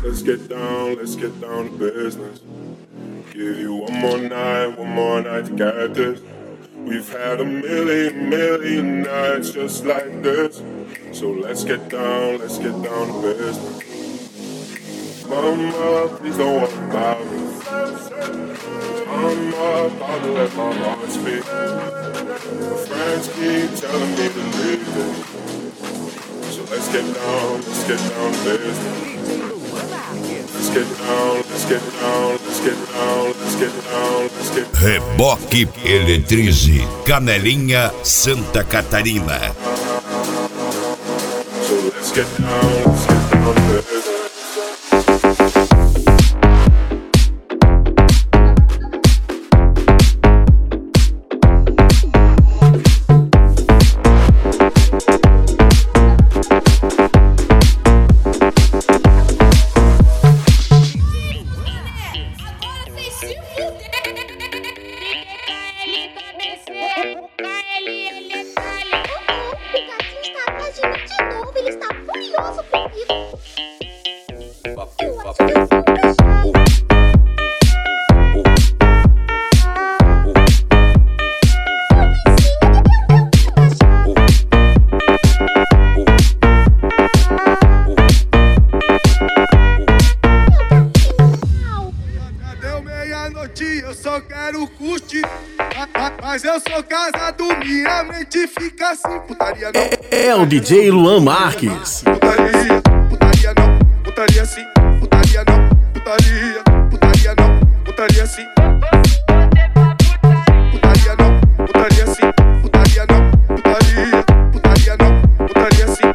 let's get down to business. Give you one more night to get this. We've had a million nights just like this. So let's get down to business. Mama, please don't worry about me. I'm about to let my heart speak. My friends keep telling me to leave it. So let's get down to business. Reboque Eletrize, Canelinha, Santa Catarina. So let's get down to business. Eu só quero curtir, mas eu sou casado, minha mente fica assim. Putaria não. É o DJ Luan Marques. Putaria não, putaria sim. Putaria não, putaria não, putaria sim. Putaria não, putaria sim. Putaria não, putaria não, putaria sim.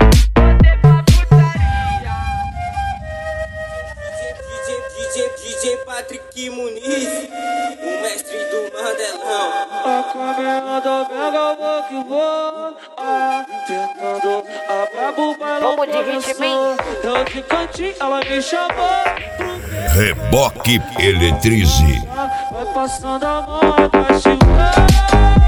DJ Patrick Muniz, o mestre do Mandelão. A câmera da pega, vou que vou. Tentando a brabo bailão professor. Eu de cantinho, ela me chamou. Reboque Eletrize. Vai passando a mão, a cachimba.